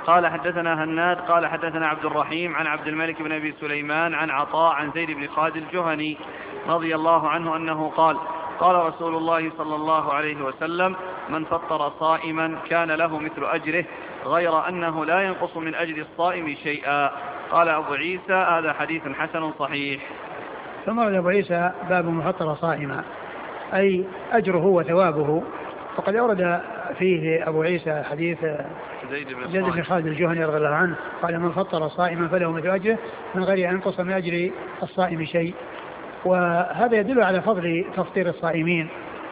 قال حدثنا هناد قال حدثنا عبد الرحيم عن عبد الملك بن أبي سليمان عن عطاء عن زيد بن خالد الجهني رضي الله عنه أنه قال قال رسول الله صلى الله عليه وسلم من فطر صائما كان له مثل أجره غير أنه لا ينقص من أجر الصائم شيئا. قال أبو عيسى هذا حديث حسن صحيح. ثم قال أبو عيسى باب من فطر صائما أي أجره وثوابه. فقد أورد فيه أبو عيسى حديث زيد بن خالد الجهني رضي الله عنه قال من فطر صائما فله مثل أجره من غير أن ينقص من أجر الصائم شيء. وهذا يدل على فضل تفطير الصائمين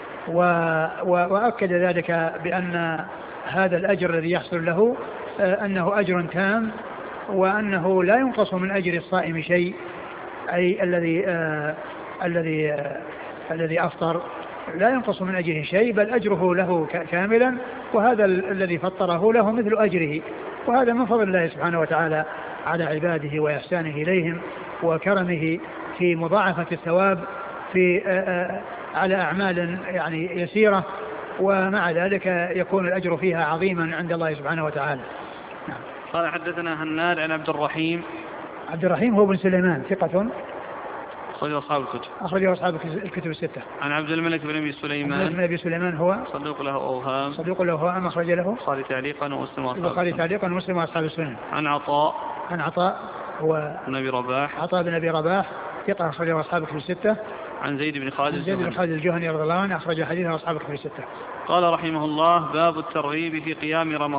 وأكد ذلك بأن هذا الأجر الذي يحصل له أنه أجر تام وأنه لا ينقص من أجر الصائم شيء أي الذي أفطر لا ينقص من أجره شيء بل أجره له كاملا وهذا الذي فطره له مثل أجره. وهذا من فضل الله سبحانه وتعالى على عباده وإحسانه إليهم وكرمه في مضاعفة الثواب في على أعمال يعني يسيرة ومع ذلك يكون الأجر فيها عظيما عند الله سبحانه وتعالى. قال حدثنا هناد عن عبد الرحيم. عبد الرحيم هو بن سليمان ثقة أخرجه أصحاب الكتب الستة. عن عبد الملك بن أبي سليمان. عبد الملك بن أبي سليمان هو صدوق له أوهام. أخرج له البخاري تعليقا ومسلم وأصحاب السنن. عن عطاء هو بن أبي رباح. عطاء بن أبي رباح ثقة أخرجه أصحاب الكتب الستة. عن زيد بن خالد الجهني رضي الله عنه أخرج حديثه أصحاب الكتب الستة. قال رحمه الله باب الترغيب في قيام رمضان.